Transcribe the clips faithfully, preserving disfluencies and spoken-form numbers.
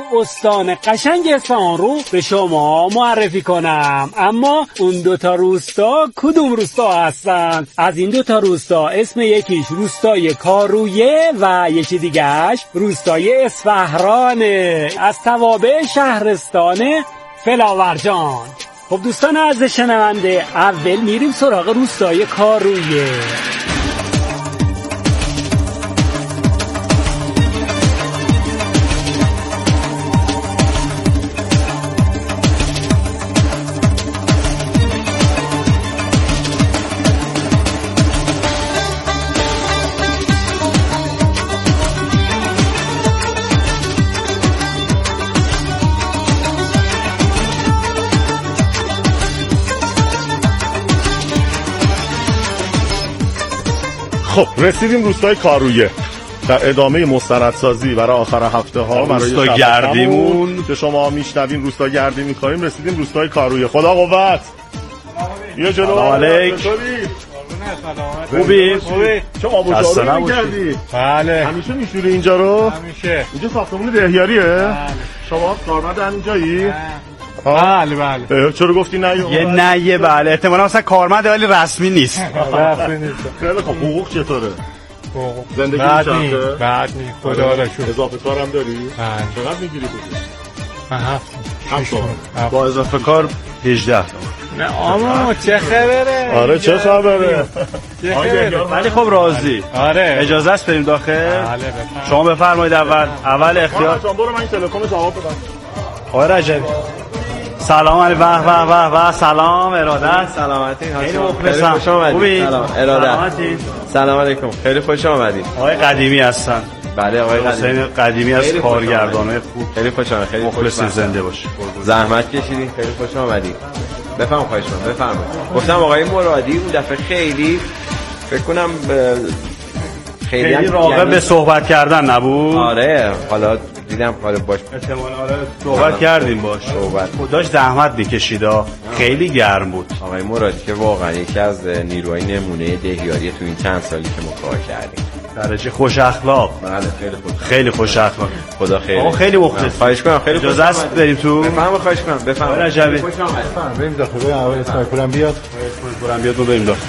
استان قشنگ اصفهان رو به شما معرفی کنم. اما اون دوتا روستا کدوم روستا هستن؟ از این دوتا روستا اسم یکیش روستای کارویه و یکی دیگهش روستای اصفهرانه از توابع شهرستان فلاورجان. خب دوستان عزیز شنونده، اول میریم سراغ روستای کارویه. خب رسیدیم روستای کارویه. در ادامه مستندسازی برای آخر هفته ها روستا گردیمون که شما میشنوین روستا گردی میکنیم، رسیدیم روستای کارویه. خدا قوت. بیا جلو. سلام علیک. خوبی؟ خوبی؟ چه آب و جارو می‌کردی؟ بله. همیشه میشوری اینجا رو؟ همیشه. اینجا ساختمون دهیاریه؟ بله. شما کارمند همینجایی؟ بله بله. چرا گفتی نه؟ یه نه بله. احتمالاً مثلا کارمند ولی رسمی نیست. رسمی نیست. خیلی خوب. حقوق چطوره؟ حقوق زندگی بعد نی میشه؟ بعد نی خدا را شکر. اضافه کارم داری؟ بله. چقدر میگیری بود؟ من هفت. هفت تومن. با اضافه کار هجده. نه اما چه خبره؟ آره چه خبره؟ چه خبره؟ ولی خب راضی. آره. اجازه است بریم داخل؟ بله بفرمایید. شما بفرمایید اول اول اختیار. جان برو من این تلکام جواب بدم. آقای رجبی سلام علیکم. واه واه واه واه سلام ارادت. سلامتی خیلی مخلصم. خوش آمدید. خوبی؟ سلام ارادت. سلامتی. سلام علیکم. خیلی خوش آمدید. آقای قدیمی هستن. بله آقای حسین قدیمی. قدیمی از کارگردانای خوب. خیلی خوش آمدید. خیلی مخلص زنده باشی. زحمت کشیدین. خیلی خوش آمدید. بفهم خواهش می‌کنم. بفرمایید. گفتم آقای مرادی اون دفعه خیلی فکر کنم خیلی, خیلی راغب به صحبت کردن نبود. آره حالا دیدم حالا باش احتمال آره صحبت کردیم باش. صحبت خودش زحمت می‌کشیدا. خیلی گرم بود. آقای مرادی که واقعا یکی از نیروهای نمونه دهیاری تو این چند سالی که ما کار کردیم. درجه خوش اخلاق. بله خیلی خوش خیلی خوش اخلاق. خدا خیر. آقا خیلی مخلص. خواهش کنم. خیلی اجازه است بریم تو. بفرمایید. خواهش کنم. بفرمایید. رجبی بفرمایید. بریم داخل. اول اسنایپرم بیاد. اسنایپرم بیاد. ما بریم داخل.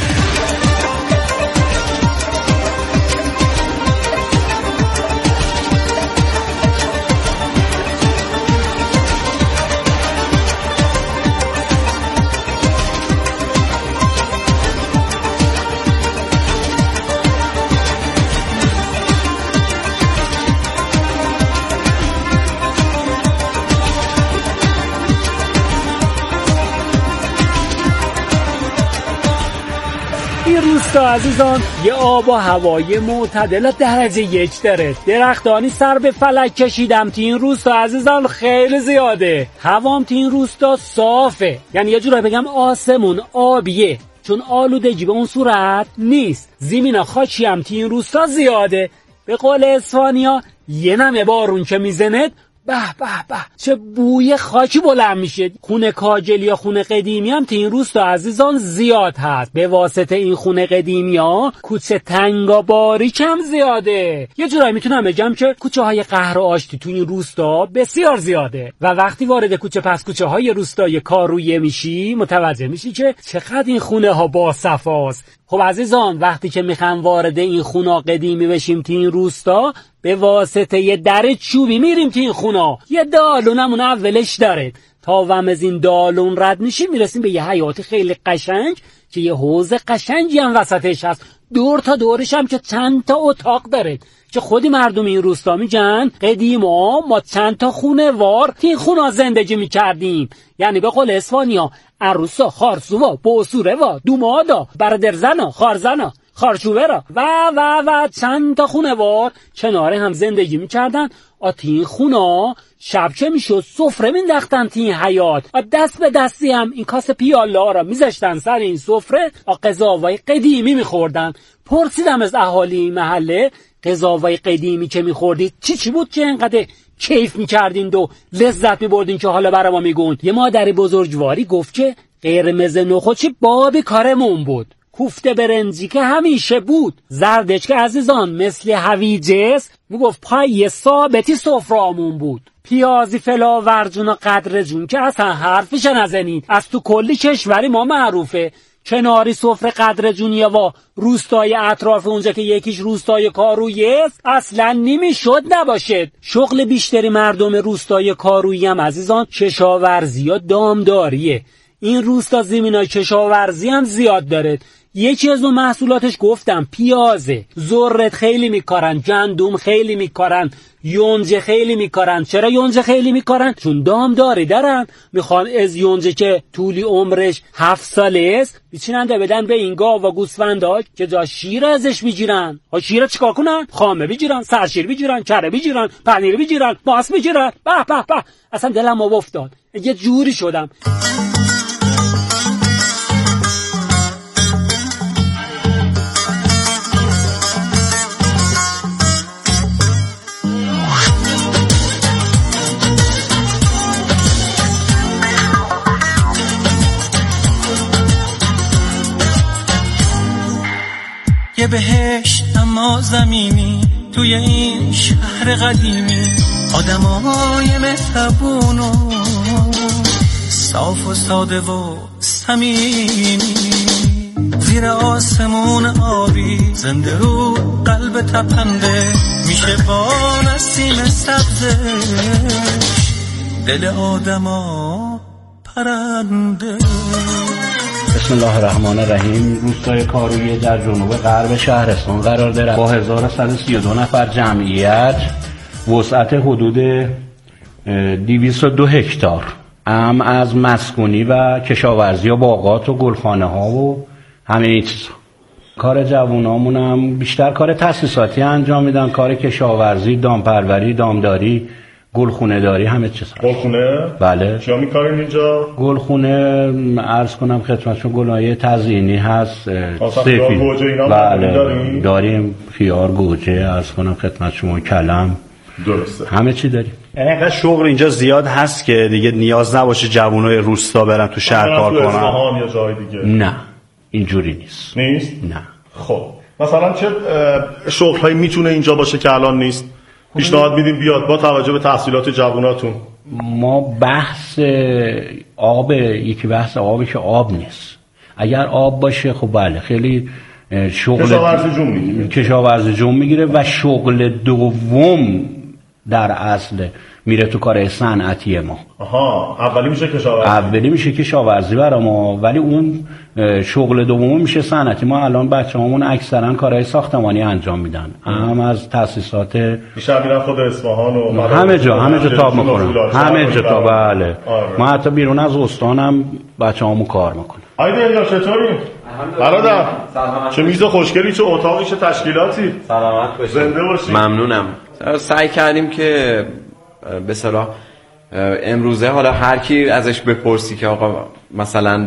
این روستا عزیزان یه آب و هوای معتدل درجه یک داره. درختانی سر به فلک کشیدم تو این روستا عزیزان خیلی زیاده. هوام تو این روستا صافه، یعنی یه جورایی بگم آسمون آبیه، چون آلودگی به اون صورت نیست. زمینا خاکی هم تو این روستا زیاده. به قول اسپانیا یه نمه بارون که میزند به به به چه بوی خاکی بلند میشه. خونه کاجلی یا خونه قدیمی هم تو این روستا عزیزان زیاد هست. به واسطه این خونه قدیمی ها کوچه تنگا باریک هم زیاده. یه جورایی میتونم بگم که کوچه های قهر و آشتی تو این روستا بسیار زیاده و وقتی وارد کوچه پس کوچه های روستای کارویه میشی متوجه میشی که چقدر این خونه ها با صفاست. خب عزیزان وقتی که میخوام وارد این خونه قدیمی بشیم تو این روستا به واسطه یه در چوبی میریم تو این خونه. یه دالونمون اولش داره. تا وم از این دالون رد میشیم میرسیم به یه حیاط خیلی قشنگ که یه حوض قشنگی هم وسطش هست. دور تا دورش هم که چند تا اتاق داره که خودی مردم این روستا میگن قدیما ما چند تا خونه وار تو این خونه زندگی میکردیم. یعنی به قول اسپانیا عروسا، خارسووا، بوسوروا، دومادا، برادرزنا، خارزنا، خارچوبرا و و و چند تا خونه وار کنار هم زندگی میکردن. آتی این خونه شب که میشد سفره مینداختن تو این حیاط. دست به دستی هم این کاسه پیاله ها را میذاشتن سر این سفره. غذاهای قدیمی میخوردن. پرسیدم از اهالی این محله غذاهای قدیمی که میخوردید چی چی بود که اینقدر کیف میکردین و لذت میبردین که حالا برای ما میگون؟ یه مادر بزرگواری گفت که قرمز نخودی باب کارمون بود، کوفته برنجی که همیشه بود، زردچ که عزیزان مثل هویجه است میگفت پای ثابتی سفره‌مون بود. پیازی فلاورجون و قدر جون که اصلا حرفش نزنید. از تو کلی کشوری ما معروفه. کناری سفره قدر جونیه و روستای اطراف اونجا که یکیش روستای کارویه است اصلا نمیشد نباشد. شغل بیشتری مردم روستای کارویی هم عزیزان کشاورزی و دامداریه. این روستا زمینای کشاورزی هم زیاد داره. یکی از اون محصولاتش گفتم پیازه. ذرت خیلی میکارن، گندم خیلی میکارن، یونجه خیلی میکارن. چرا یونجه خیلی میکارن؟ چون دامداری دارن، میخوان از یونجه که طولی عمرش هفت ساله است بیچیننده بدن به این گاو و گوسفندا که جا شیر ازش بگیرن. ها شیر چیکار کنن؟ خامه بگیرن، سرشیر بگیرن، کره بگیرن، پنیر بگیرن، ماست بگیرن. به به به اصلا دلم افتاد. یه جوری شدم. یه بهشت اما زمینی توی این شهر قدیمی، آدمای مهربون و صاف و ساده و صمیمی، زیر آسمون آبی زنده رو قلب تپنده، میشه با نسیم سبزش دل آدما پرنده. بسم الله الرحمن الرحیم. روستای کارویه در جنوب غرب شهرستان قرار دارد با هزار و صد و سی و دو نفر جمعیت، وسعت حدود دویست و دو هکتار، ام از مسکونی و کشاورزی و باغات و گلخانه ها و همه این چیزا. کار جوانامون هم بیشتر کار تاسیساتی انجام میدن، کار کشاورزی، دامپروری، دامداری، گلخونه داری، همه چیز. گلخونه؟ بله. چیا می‌کارین اینجا؟ گلخونه عرض کنم خدمتتون گلای تزیینی هست، سفید. گوجه اینا بله داریم؟ داریم، خیار، گوجه، عرض کنم خدمت شما، کلم. درسته. همه چی داریم. یعنی اینقدر شغل اینجا زیاد هست که دیگه نیاز نباشه جوانای روستا برن تو شهر کار کنن. اصفهان یا جای دیگه. نه اینجوری نیست. نیست؟ نه. خب مثلا چه شغل‌هایی میتونه اینجا باشه که الان نیست؟ پیشنهاد میدیم بیاد با توجه به تحصیلات جواناتون. ما بحث آب، یکی بحث آبی که آب نیست. اگر آب باشه خب بله خیلی شغل کشاورزی جون میگیره کشاورزی جون میگیره و شغل دوم در اصل میره تو کار صنعتی ما. آها اولی میشه کشاورزی. اولی میشه کشاورزی برای ما، ولی اون شغل دوم میشه صنعتی. ما الان بچه‌هامون اکثرا کارهای ساختمانی انجام میدن، هم از تاسیسات بیشتر میرن خود اصفهان و همه جا همه جا تاب میکنن، همه جا تاب. بله ما حتی بیرون از استان هم بچه‌هامون کار میکنن. آیده اینجا چطوری؟ برادر چه میز خوشگلی، چه اتاقی، چه تشکیلاتی. سلامت باشید. زنده باشید. ممنونم. سعی کردیم که به اصطلاح امروزه حالا هر کی ازش بپرسی که آقا مثلا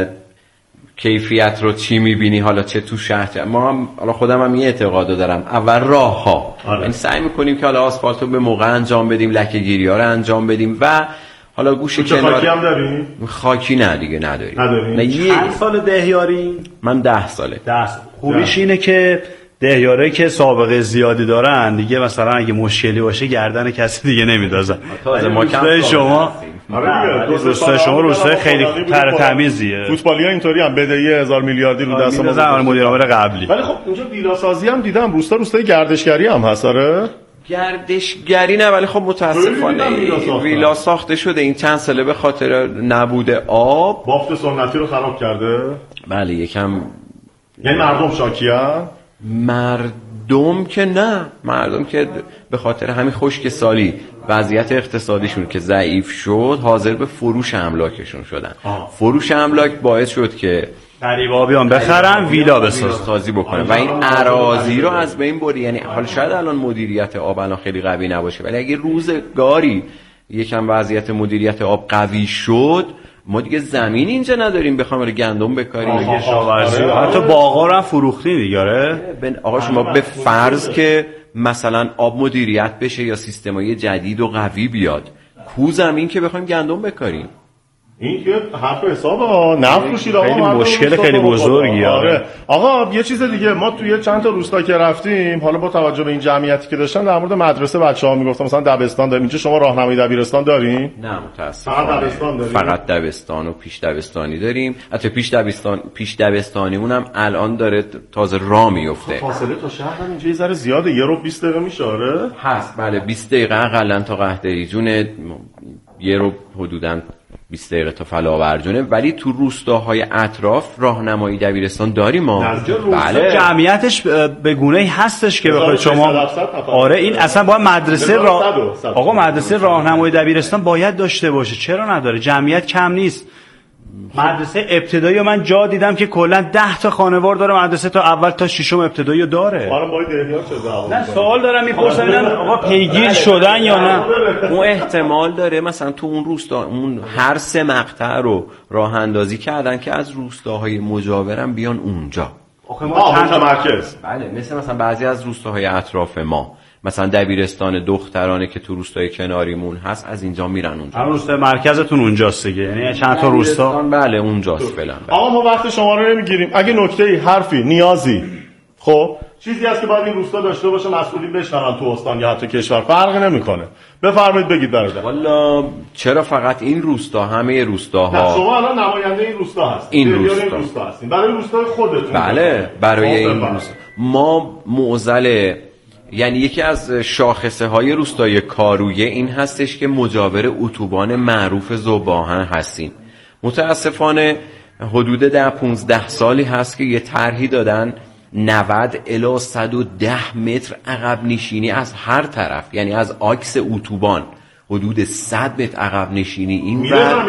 کیفیت رو چی میبینی، حالا چه تو شهر، ما هم حالا خودم هم این اعتقادو دارم، اول راه ها یعنی سعی میکنیم که حالا آسفالت رو به موقع انجام بدیم، لکه گیری ها رو انجام بدیم و حالا گوشه کنار. خاکی هم داریم؟ خاکی نه دیگه نداریم. نداریم. نه یه چند سال دهیاری؟ من ده ساله. ده سال. خوبیش اینه که دهیاره که سابقه زیادی دارن دیگه مثلا اگه مشکلی باشه گردن کسی دیگه نمیدازن. ما روستای شما آره دیگه روستای شما روستای خیلی تر تمیزیه. فوتبالی‌ها اینطوری هم بدهی هزار میلیاردی رو دست ما زمان مدیر عامل قبلی. ولی خب اینجا ویلا سازی هم دیدم، روستا روستای گردشگری هم هست. آره گردشگری نه، ولی خب متاسفانه ویلا ساخته شده این چند ساله به خاطر نبود آب بافت سنتی رو خراب کرده. بله یکم. یعنی مردم شاکیان؟ مردم که نه، مردم که به خاطر همین خشک سالی وضعیت اقتصادیشون که ضعیف شد حاضر به فروش املاکشون شدن. آه. فروش املاک باعث شد که قریبا بیان بخرن ویلا بسازن، سازی بکنن و این اراضی رو از بین بردی. یعنی حالا شاید الان مدیریت آب الان خیلی قوی نباشه، ولی اگه روزگاری یکم وضعیت مدیریت آب قوی شد ما دیگه زمین اینجا نداریم بخوام رو گندم بکاریم، کشاورزی حتی باغا رو هم فروختین دیگه. آره آقا شما به فرض که مثلا آب مدیریت بشه یا سیستمای جدید و قوی بیاد، کو زمین که بخوایم گندم بکاریم. این که حرف حسابه نفروشید آقا. خیلی مشکل خیلی بزرگی. آره آقا یه چیز دیگه، ما توی چند تا روستا که رفتیم، حالا با توجه به این جمعیتی که داشتن، در مورد مدرسه بچه‌ها میگفتم مثلا دبستان داریم. اینجا شما راهنمایی دبیرستان دارین؟ نه متاسفانه فقط دبستان داریم. فقط دبستان و پیش دبستانی داریم. حتی پیش دبستان پیش دبستانیمون هم الان داره تازه راه میفته. فاصله تا شهر اینجا یه ذره زیاده، یه رو بیست دقیقه میشه. آره هست بله، بیست دقیقه حداقل تا قهدری جونه، یه رو حدوداً بیست دقیقه تا فلاورجونه. ولی تو روستاهای اطراف راهنمایی دبیرستان داریم ما. بله جمعیتش به گونه‌ای هستش که بخواید شما. آره این اصلا باید مدرسه راه آقا مدرسه راهنمایی دبیرستان باید داشته باشه. چرا نداره؟ جمعیت کم نیست. مدرسه ابتدایی من جا دیدم که کلا ده تا خانوار داره مدرسه، تا اول تا ششم ابتدایی داره. حالا باید احیانا چه نه سوال دارم میپرسم اینا آقا پیگیر شدن یا نه؟ اون احتمال داره مثلا تو اون روستا اون هر سه مقطع رو راه اندازی کردن که از روستاهای مجاورم بیان اونجا. آخه ما چند تا مرکز. بله مثل مثلا بعضی از روستاهای اطراف ما، مثلا دبیرستان دخترانه که تو روستای کناریمون هست، از اینجا میرن اونجا. هر روستای مرکزتون اونجاست دیگه، یعنی چند تا روستا؟ بله اونجاست فعلا. آقا ما وقت شما رو نمیگیریم. اگه نکته‌ای، حرفی، نیازی، خب چیزی هست که باید این روستا داشته باشه، مسئولین بشنون تو استان یا حتی کشور، فرق نمیکنه، بفرمایید بگید برادر. والا چرا فقط این روستا؟ همه روستاها. شما الان نماینده این روستا هستید. این روستا. این روستا هستین. برای روستای خودتون. بله برای این روستا. ما معضل، یعنی یکی از شاخصه های روستای کارویه این هستش که مجاور اتوبان معروف ذوب‌آهن هستیم. متاسفانه حدود ده پونزده سالی هست که یه طرحی دادن نود الی صد و ده متر عقب نشینی از هر طرف، یعنی از آکس اتوبان حدود صد متر عقب نشینی این بر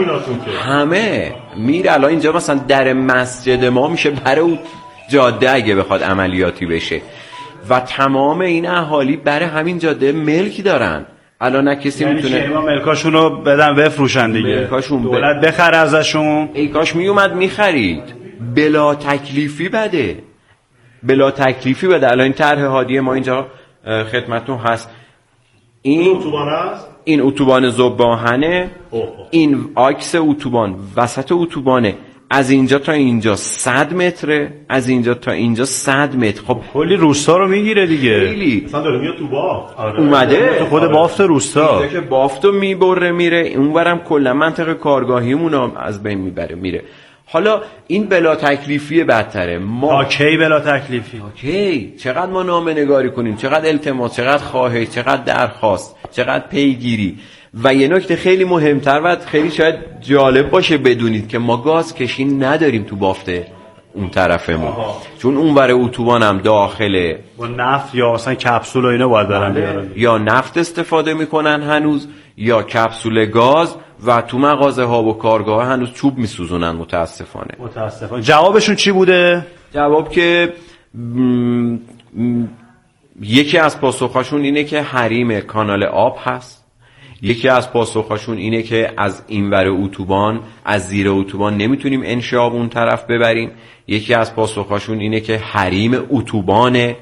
همه میره. الان اینجا مثلا در مسجد ما میشه برای جاده اگه بخواد عملیاتی بشه، و تمام این اهالی برای همین جاده ملکی دارن. الان نه کسی یعنی میتونه شما ملکاشون رو بدن بفروشن دیگه، ملکاشون دولت بخره ازشون. ای کاش میومد میخرید، بلا تکلیفی بده، بلا تکلیفی بده. الان این طرح هادی ما اینجا خدمتتون هست. این اتوبان است، این اتوبان ذوب‌آهنه، این آکس اتوبان وسط اتوبانه، از اینجا تا اینجا صد متره، از اینجا تا اینجا صد متر. خب کلی روستا رو میگیره دیگه. خیلی مثلا داره میاد تو بافت. آره. اومده تو خود بافت روستا. اینجا که بافتو میبره میره، اونورم کلا منطقه کارگاهیمون از بین میبره میره. حالا این بلا تکلیفی بدتره. ما تا کی بلا تکلیفی؟ اوکی، چقدر ما نامه نگاری کنیم، چقدر التماس، چقدر خواهش، چقدر درخواست، چقدر پیگیری. و یه نکته خیلی مهمتر و خیلی شاید جالب باشه بدونید که ما گاز کشی نداریم تو بافته اون طرفمون، چون اون ور اتوبان هم داخله با نفت یا مثلا کپسول و اینا باید برن بیارن، یا نفت استفاده میکنن هنوز یا کپسول گاز، و تو مغازه ها و کارگاه ها هنوز چوب میسوزونن متاسفانه. متاسفانه. جوابشون چی بوده؟ جواب که م... م... یکی از پاسخاشون اینه که حریم کانال آب هست، یکی از پاسخاشون اینه که از اینور اتوبان، از زیر اتوبان نمیتونیم انشعاب اون طرف ببریم، یکی از پاسخاشون اینه که حریم اتوبانه.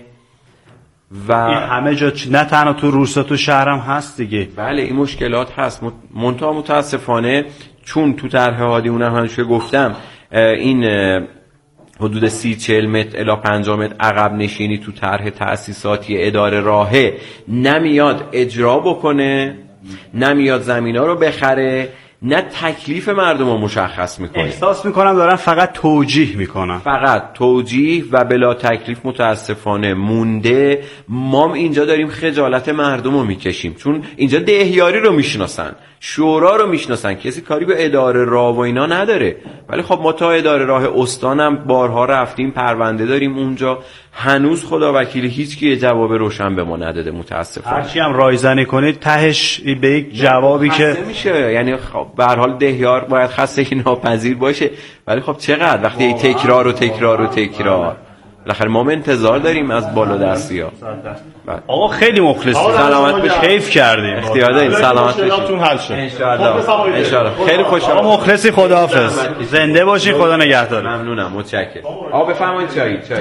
و این همه جا نه تنها تو روستا تو شهرم هست دیگه. بله این مشکلات هست. منتها متاسفانه چون تو طرح هادی اونم همونش گفتم این حدود سی چهل متر الی پنجاه متر عقب نشینی تو طرح تأسیساتی اداره راهه نمیاد اجرا بکنه، نمیاد زمینا رو بخره، نه تکلیف مردم رو مشخص میکنه. احساس میکنم دارن فقط توجیه میکنن، فقط توجیه و بلا تکلیف متاسفانه مونده. ما اینجا داریم خجالت مردم رو میکشیم، چون اینجا دهیاری رو میشناسن، شورا رو میشناسن، کسی کاری به اداره راه و اینا نداره. ولی خب ما تا اداره راه استانم بارها رفتیم، پرونده داریم اونجا، هنوز خدا وکیل هیچ کی جواب روشن به ما نداده متاسفانه. هرچی هم رایزنی کنید تهش به یک جوابی که میشه، یعنی خب به هر حال دهیار باید خستگی ناپذیر باشه، ولی خب چقدر وقتی تکرار و تکرار و تکرار، بالاخره ما انتظار داریم از بالا دستی‌ها. آقا خیلی مخلصیم، سلامت باشید، کیف کردیم، اختیار دارین، سلامت باشید ان شاء الله ان شاء الله. خیلی خوشحالم. آقا مخلصی، خداحافظ، زنده باشین، خدا نگهدار. ممنونم، متشکرم. آقا بفرمایید چای چای.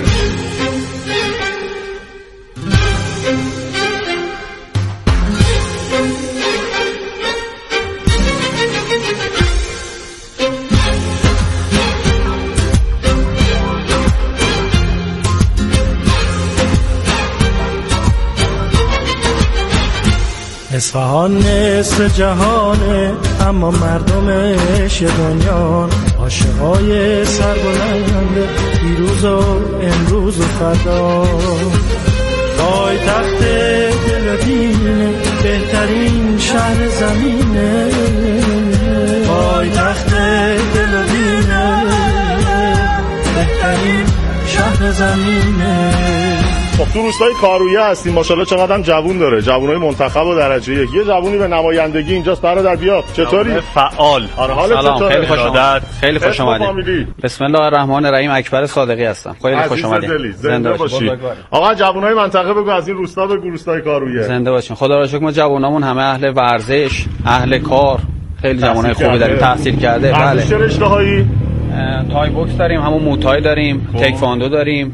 اصفهان نصف جهانه اما مردمش یه دنیان، عاشقای سربلند دیروز و امروز و فردا. پایتخت دل و دینه بهترین شهر زمینه، پایتخت دل و دینه بهترین شهر زمینه. خب تو روستای کارویه هستیم، ماشاءالله چقدر هم جوون داره، جوونای منتخب و درجه یک. یه جوونی به نمایندگی اینجاست برادر، بیاد. چطوری؟ فعال. آره حالت چطوره؟ خیلی خوش اومدید. خیلی خوش اومدید. بسم الله الرحمن الرحیم. اکبر صادقی هستم. خیلی خوش اومدید. زنده باشید. آقا جوونای منطقه بگو، از این روستا بگو، روستای کارویه. زنده باشین. خدا را شکر ما جوونامون همه اهل ورزش، اهل کار، خیلی جوانای خوبی داریم، تحصیل کرده. بله. چه رشته‌هایی؟ تای بوکس داریم، همون موتای داریم، تکواندو داریم،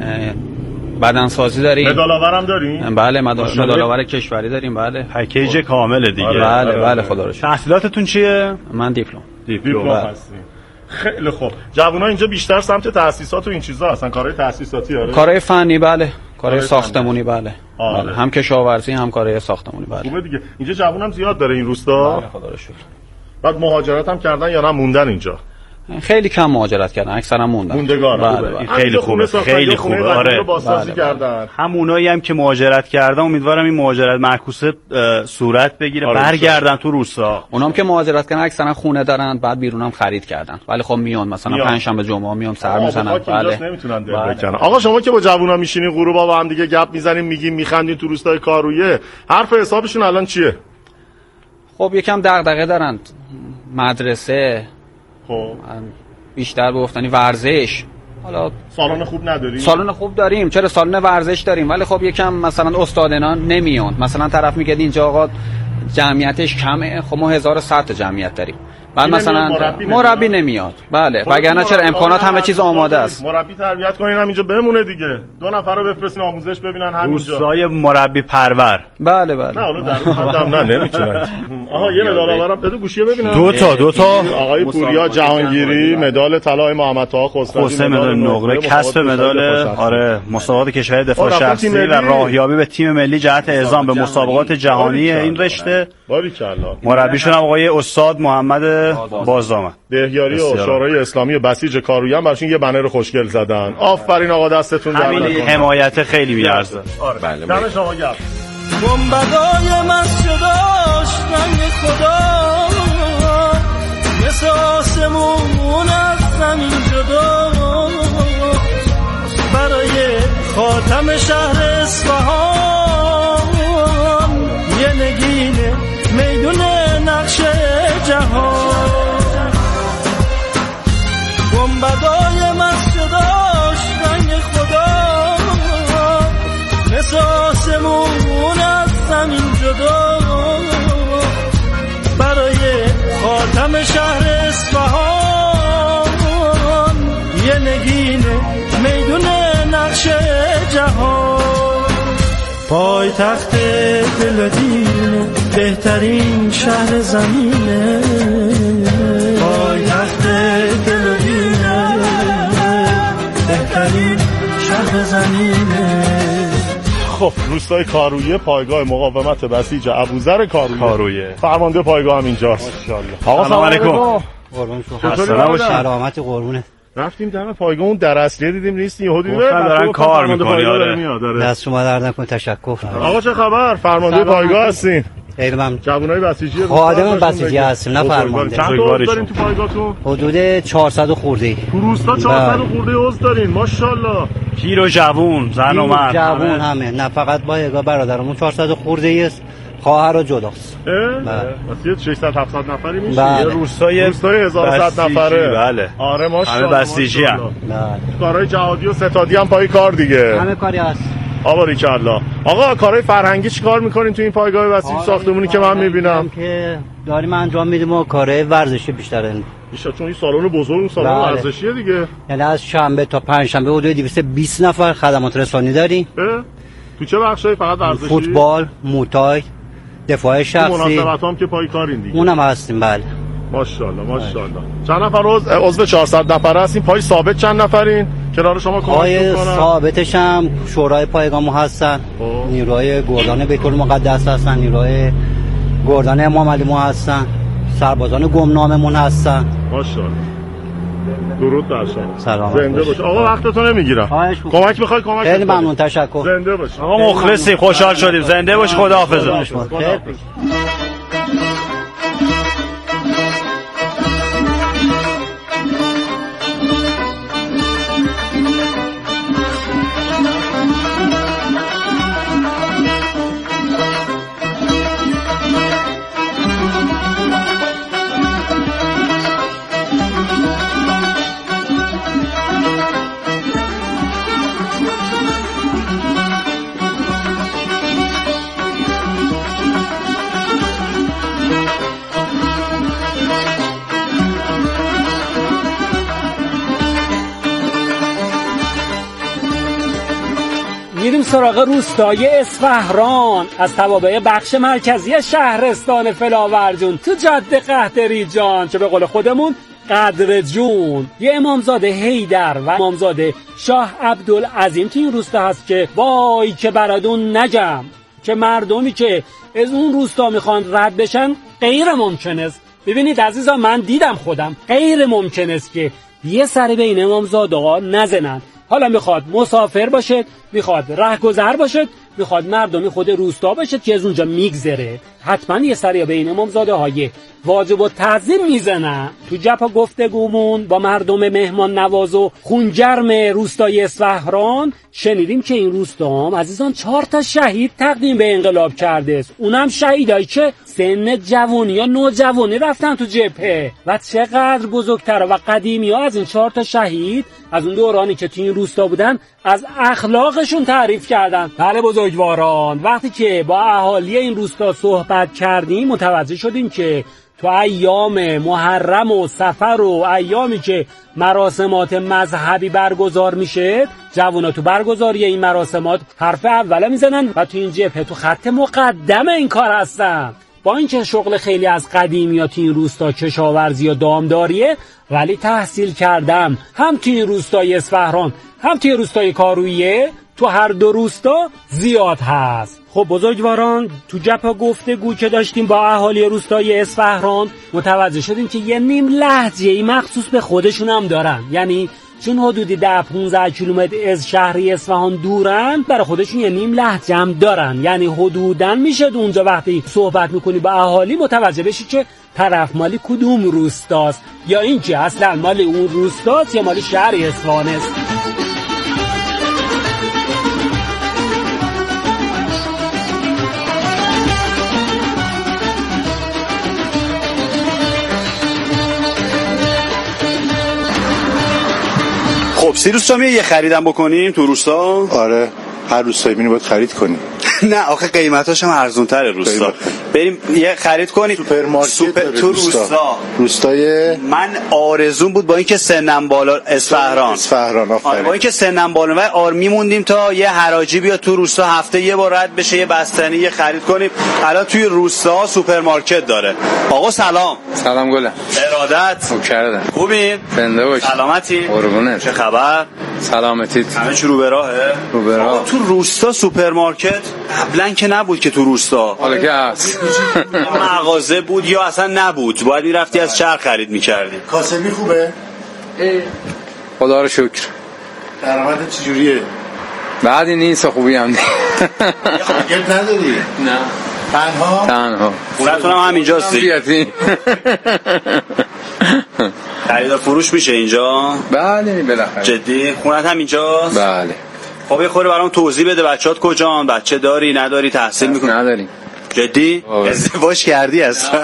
بدنسازی داریم. مدال آورم داریم؟ بله، مدال آور کشوری داریم. بله، پکیج کامله دیگه. بله بله, بله خدا رو شکر. تحصیلاتتون چیه؟ من دیپلم. دیپلم هستم. خیلی خوب. جوونا اینجا بیشتر سمت تأسیسات و این چیزا هستن، کارهای تأسیساتی آره. کارهای فنی بله، کارهای ساختمونی بله. آره. بله. هم کشاورزی هم کارهای ساختمونی بله. خوبه دیگه. اینجا جوونم زیاد داره این روستا. بله خدا رو شکر. بعد مهاجرت هم کردن یا نه موندن اینجا؟ خیلی کم مهاجرت کردن، اکثرا موندن. موندگار. بله خوبه. بله. خیلی خوبه، خیلی خوبه. آره. بازسازی کردن. همونایی هم که مهاجرت کردن امیدوارم این مهاجرت معکوسه صورت بگیره، آره برگردن تو روستا. اونام که مهاجرت کردن اکثرا خونه دارن، بعد بیرونم خرید کردن. ولی خب میان مثلا پنج شنبه جمعه میان سر میزنن. بله. نمیتونن دل بکنن. آقا شما که با جوونا میشینین غروبا با هم دیگه گپ میزنین، میگین میخندین تو روستای کارویه، حرف حسابشون الان چیه؟ خب یکم دغدغه دارن، مدرسه، خب بیشتر به گفتنی ورزش. حالا سالن خوب نداریم؟ سالن خوب داریم، چرا سالن ورزش داریم، ولی خب یکم مثلا استادنا نمیان. مثلا طرف میگه اینجا آقا جمعیتش کمه، خب ما هزار و صد تا جمعیت داریم، بعد مثلا مربی, مربی نمیاد. بله وگرنه چرا امکانات همه چیز آماده است. مربی تربیت کنین هم اینجا بمونه دیگه، دو نفر رو بفرستین آموزش ببینن همینجا. روستای مربی پرور. بله بله. نه حالا در حدم نه نمیتونن. آها یه مدال آورم بده گوشیه ببینم. دو تا دو تا آقای پوریا جهانگیری، مدال طلای محمد طه خسروی، مدال نقره، کسب مدال آره مسابقات کشوری دفاع شخصی و راهیابی به تیم ملی جهت اعزام به مسابقات جهانی این رشته. باریکلا. مربیشون حقای استاد محمد بازدامن. دهیاری و شورای اسلامی و بسیج کارویه هم براشون یه بنر خوشگل زدن. آفرین آقا دستتون در همین حمایت خیلی میارزه. آره. بله. دم شما گرم. گنبدای مسجداش رنگ خدا مثل آسمون از زمین جدا، برای خاتم شهر اصفهان یه نگینه میدون نقش جهان. گنبدای مسجداش رنگ خدا مثل آسمون از زمین جدا، برای خاتم شهر اصفهان یه نگینه میدون نقش جهان. پای تخت دل و دینه بهترین شهر زمینه، پای تخت دل و دینه بهترین شهر زمینه. خب روستای کارویه، پایگاه مقاومت بسیج ابوذر کارویه. کارویه. فرمانده پایگاه هم اینجاست. ماشاءالله. آقا سلام علیکم. قربون شما. سلامت قربونه. رفتیم دم پایگاه اون در اصلیه دیدیم نیست، یهو دیدیم دارن کار میکنن. دست شما درد نکنه، تشکر. آقا چه خبر؟ فرمانده پایگاه هستین؟ خیلی ممنون. جوونای بسیجی خادم بسیجی هستیم نه فرمانده. چند تا عضو دارین تو پایگاهتون؟ حدود چهارصد خورده. تو روستا چهارصد خورده عضو دارین ماشاءالله. پیر و جوون، زن و مرد. جوون همه، نه فقط پایگاه برادرمون چهارصد خورده است. خواهر و جداست. بله. واسه ششصد هفتصد نفری میشه. بله. یه روستای روستای هزار و صد نفره. بله. آره ماشاءالله. همه بسیجی ان. بله. کارهای جهادی و ستادی هم پای کار دیگه. همه کاری هست. آباریکالله. آقا کارهای فرهنگی چیکار میکنین تو این پایگاه بسیج ساختمونی که من میبینم؟ که داریم انجام میدیم و کارهای ورزشی بیشتره. بیشتر چون این سالن بزرگ سالن بله. ورزشیه دیگه. یعنی از شنبه تا پنجشنبه حدود دویست و بیست نفر خدمات رسانی داریم. تو چه بخشای فقط ورزشی؟ فوتبال، موتای، دفاع شخصی. مناسبت هم که پای کارین دیگه. اونم هستیم بله. ماشاءالله ماشاءالله. چند نفر عضو عضو چهارصد نفر هستین؟ پای ثابت چند نفرین؟ کنار شما کمک میکنن؟ پای ثابتش هم شورای پایگاه ما هستن. نیروهای گردان بیت المقدس هستن، نیروهای گردان امام علی ما هستن، سربازان گمناممون هستن. ماشاءالله. درود بر شما. سلام. زنده باش. آقا وقتتون نمیگیرم. کمک میخوای کمک. خیلی ممنون، تشکر. زنده باش. آقا مخلصی، خوشحال شدیم. زنده باش، خداحافظ. میریم سراغ روستای اصفهان از توابع بخش مرکزی شهرستان فلاورجون تو جاده قهدری جان، که به قول خودمون قدر جون. یه امامزاده حیدر و امامزاده شاه عبدالعظیم تو این روستا هست که وای که برادون نگم که مردمی که از اون روستا میخوان رد بشن غیر ممکن است. ببینید عزیزان، من دیدم خودم، غیر ممکن است که یه سری به این امامزاده ها نزنن. حالا میخواد مسافر باشد، میخواد رهگذر باشد، میخواد مردمی خود روستا باشد که از اونجا میگذره، حتما یه سری به این امامزاده های واجب التعظیم میزنن. تو جپا گفتگومون با مردم مهمان نواز و خونگرم روستای اصفهان شنیدیم که این روستا هم عزیزان چهار تا شهید تقدیم به انقلاب کرده است. اونم شهیدایی که سن جوانی یا نوجوانی رفتن تو جبهه و چقدر بزرگتر و قدیمی ها از این چهار تا شهید از اون دورانی که تو این روستا بودن از اخلاقشون تعریف کردن. بله بزرگواران، وقتی که با اهالی این روستا صحبت کردیم متوجه شدیم که تو ایام محرم و سفر و ایامی که مراسمات مذهبی برگزار میشه، جوانا تو برگزاری این مراسمات حرف اوله میزنن و تو این جبهه تو خط مقدم این کار هستن. با اینکه شغل خیلی از قدیمیات این روستا کشاورزی و دامداریه، ولی تحصیل کردم هم توی روستای اصفهان هم توی روستای کارویه، تو هر دو روستا زیاد هست. خب بزرگواران، تو جپا گفتگو که داشتیم با اهالی روستای اصفهان متوجه شدیم که یه نیم لهجه‌ای مخصوص به خودشون هم دارن. یعنی چون حدودی ده پانزده کیلومتر از شهری اصفهان دورن، برای خودشون یه نیم لهجه هم دارن. یعنی حدوداً میشه اونجا وقتی صحبت میکنی با اهالی متوجه بشی که طرف مالی کدوم روستاست، یا اینکه اصلا مالی اون روستاست یا مالی شهری اصفهان است. خب سیروس جان، یه خریدم بکنیم تو روستا؟ آره، هر روستایی بینی باید خرید کنیم. نه آخه قیمتاش هم ارزون تره روستا. بریم یه خرید کنیم. سوپرمارکت سوپر... تو روستا. روستای من آرزوم بود با اینکه سنم بالا اصفهان. اصفهان آفرین. با اینکه سنم بالا و آر میموندیم تا یه حراجی بیاد تو روستا هفته یه بار رد بشه، یه بستنی یه خرید کنیم. الان توی روستا سوپرمارکت داره. آقا سلام. سلام گله. ارادت. مکرم. خوبی؟ زنده باش. سلامتی؟ قربونت. چه خبر؟ سلامتیت. همه چی رو به راهه؟ رو به راه. تو روستا سوپرمارکت قبلا که نبود که تو روستا. حالا که هست. مغازه بود یا اصلا نبود، باید میرفتی از شهر خرید میکردی. کاسبی خوبه؟ خدا رو شکر. درآمد چجوریه؟ بعدی نیست، خوبی هم نیست. گرد نداری؟ نه. تنها؟ تنها. خونتون هم همینجاست دیگه. خریدار فروش میشه اینجا؟ بله بالاخره. جدی؟ خونت هم اینجاست؟ بله. خب یه خوری برام توضیح بده، بچه‌ات کجان؟ بچه داری نداری؟ تحصیل میکنی؟ نداریم. جدی؟ ازدواج کردی اصلا؟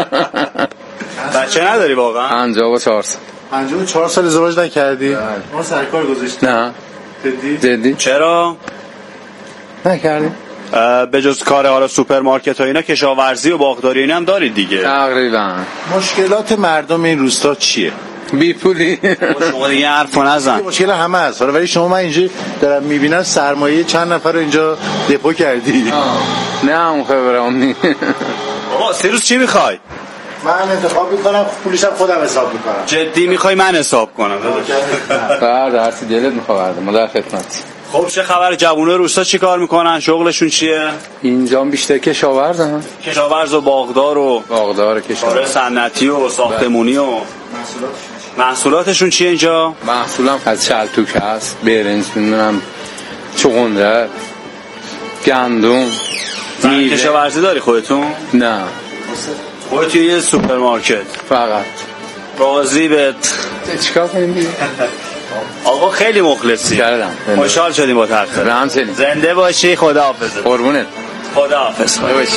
بچه نداری واقعا؟ پنجاه و چهار سال. پنجاه و چهار سال ازدواج نکردی؟ ما سرکار گذاشتی؟ نه. جدی؟ جدی؟ چرا؟ نکردیم. به جز کار حالا سوپرمارکت ها اینا کشاورزی و باغداری اینا هم دارید دیگه؟ تقریبا. مشکلات مردم این روستا چیه؟ بی پولی. شما دیگه حرفو نزن. مشکل همه هست، ولی شما من اینجا دارم میبینم سرمایه چند نفر رو اینجا دپو کردی. نه اون خبرم نی. بابا سیروس چی میخوای؟ من انتخاب میکنم، پولشم خودم حساب میکنم. جدی میخوای من حساب کنم؟ بعد هرچی دلت میخواد ما در خدمت. خب چه خبر؟ جوونه روستا چی کار میکنن؟ شغلشون چیه؟ اینجا بیشتر کشاورزن. کشاورز و باغدار و باغدار کشاورز صنعتی و ساختمونی و محصولاتشون چیه اینجا؟ محصولم از چلتوک هست، برنج، میدونم چغندر، گندم. کشاورزی داری خودتون؟ نه. خودت یه سوپرمارکت فقط. راضی بهت چیکار کنیم دیگه؟ آقا خیلی مخلصی. کردم. خوشحال شدیم با تقصیر. همچنین. زنده باشی. خداحافظ. قربونت. خداحافظ. باشی.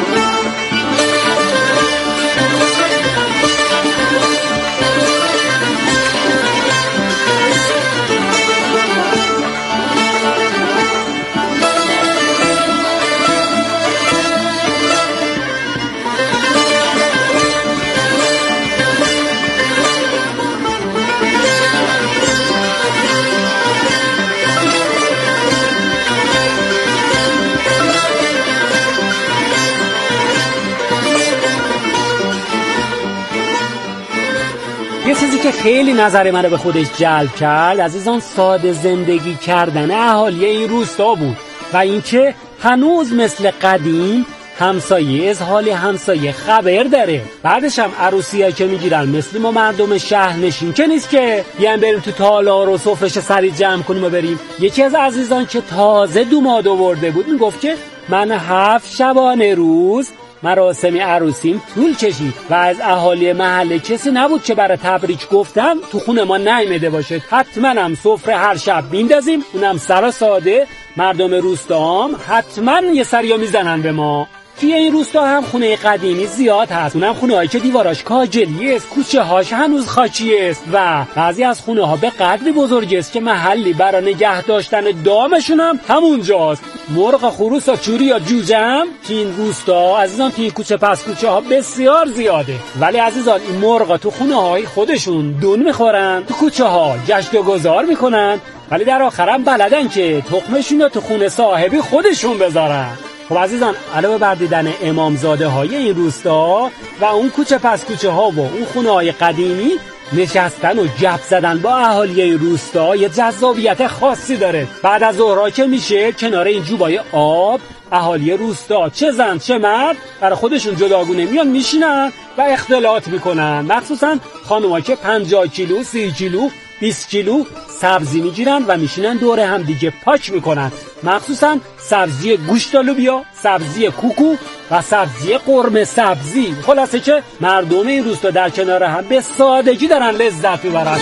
یه چیزی که خیلی نظر منو به خودش جلب کرد عزیزان ساده زندگی کردن اهالی این روستا بود و اینکه هنوز مثل قدیم همسایه از حال همسایه خبر داره. بعدش هم عروسی‌ها که میگیرن مثل ما مردم شهرنشین که نیست که بیان بریم تو تالار و صفرش سری جمع کنیم و بریم. یکی از عزیزان که تازه دوماد آورده بود میگفت که من هفت شبانه روز مراسم عروسیم طول کشید و از اهالی محله کسی نبود که برای تبریک گفتم تو خونه ما نیامده باشه. حتما هم سفره هر شب میندازیم، اونم سرا ساده. مردم روستا هم حتما یه سریا میزنن به ما. توی این روستا هم خونه قدیمی زیاد هست، اونم خونه هایی که دیواراش کاجلی است، کوچه هاش هنوز خاکی است و بعضی از خونه ها به قدری بزرگ است که محلی برای نگه داشتن دامشون هم همونجاست. مرغ خروس و چوری یا جوجه هم تو این روستا عزیزان تو این کوچه پس کوچه ها بسیار زیاده. ولی عزیزان این مرغا تو خونه های خودشون دون میخورن، تو کوچه ها گشت و گذار میکنن، ولی در آخرم بلدن که تخمشون رو تو خونه صاحبی خودشون بذارن. خب عزیزان علاوه بر دیدن امامزاده های این روستا و اون کوچه پس کوچه ها و اون خونه های قدیمی، نشستن و گپ زدن با اهالی این روستا یه جذابیت خاصی داره. بعد از ظهرها که میشه کنار این جوبای آب اهالی روستا چه زن چه مرد برای خودشون جداگونه میان میشینن و اختلاط میکنن. مخصوصا خانوما که پنجاه کیلو، سی کیلو، بیست کیلو سبزی میگیرن و میشینن دور هم دیگه پاک میکنن. مخصوصا سبزی گوشت لوبیا، سبزی کوکو و سبزی قرمه سبزی. خلاصه که مردم این روستا در کنار هم به سادگی دارن لذت میبرن.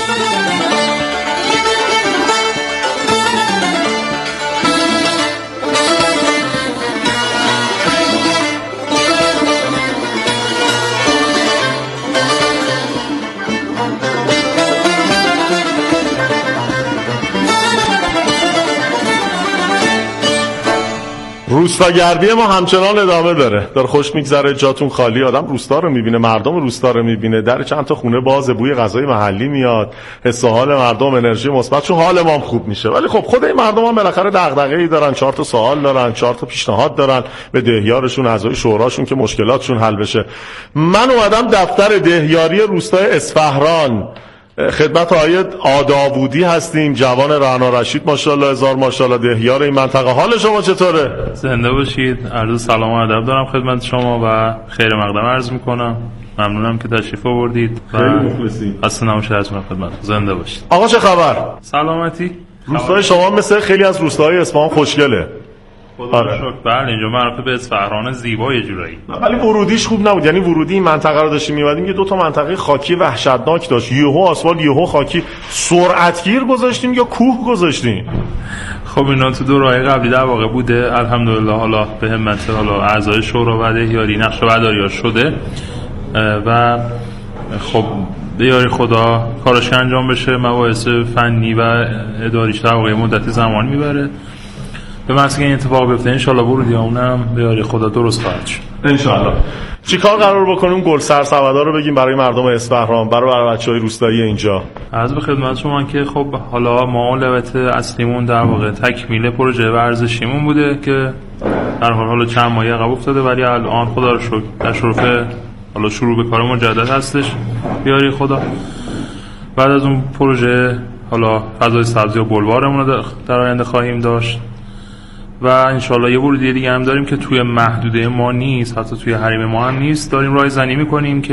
روستاگردی ما همچنان ادامه داره. داره خوش میگذره، جاتون خالی، آدم روستا رو میبینه، مردم روستا رو میبینه، در چند تا خونه بازه، بوی غذای محلی میاد، حس و حال مردم، انرژی مثبت، چون حال ما هم خوب میشه. ولی خب خود این مردم هم بالاخره دغدغه‌ای دارن، چهار تا سوال دارن، چهار تا پیشنهاد دارن به دهیارشون، اعضای شوراشون که مشکلاتشون حل بشه. من اومدم دفتر دهیاری روستای اصفهان خدمت آقای آداوودی هستیم، جوان رعنا رشید ماشاءالله، هزار ماشاءالله، دهیار این منطقه. حال شما چطوره؟ زنده باشید. عرض سلام و ادب دارم خدمت شما و خیر مقدم عرض میکنم. ممنونم که تشریف آوردید. خیلی مخلصیم. اصلا نباشه از من خدمت. زنده باشید. آقا چه خبر؟ سلامتی. روستای شما مثل خیلی از روستاهای اصفهان خوشگله. خدا رو شکر. بله اینجا معروفه به اصفهان زیبا یه جورایی. ولی ورودیش خوب نبود. یعنی ورودی این منطقه رو داشتیم می‌اومدیم یه دو تا منطقه خاکی وحشتناک داشت. یهو آسفالت، یهو خاکی. سرعتگیر گذاشتیم یا کوه گذاشتیم؟ خب اینا تو دوره‌های قبلی در واقع بوده. الحمدلله حالا به همت حالا اعضای شورا و دهیاری نقشه برداری شده و خب دیاری خدا کارش انجام بشه. مباحث فنی و اداریش در واقع مدتی زمان میبره. به مسئله این اتفاق بیفته ان شاء الله ورودی اونم به یاری خدا درست خواهد شد ان شاء الله. چیکار قرار بکنیم گل سرسودا رو بگیم برای مردم اصفهان، برای برای بچهای روستایی اینجا؟ عرض به خدمت شما که خب حالا ما اولویت اصلیمون در واقع تکمیل پروژه ورزشیمون بوده که در حال حالا چند ماهی عقب افتاده، ولی الان خدا رو شکر در شرف حالا شروع به کار مجدد هستش بیاری خدا. بعد از اون پروژه حالا فضای سبز یا بلوارمون رو در آینده خواهیم داشت و انشالله یه ورودی دیگه هم داریم که توی محدوده ما نیست، حتی توی حریم ما هم نیست. داریم راه زنی میکنیم که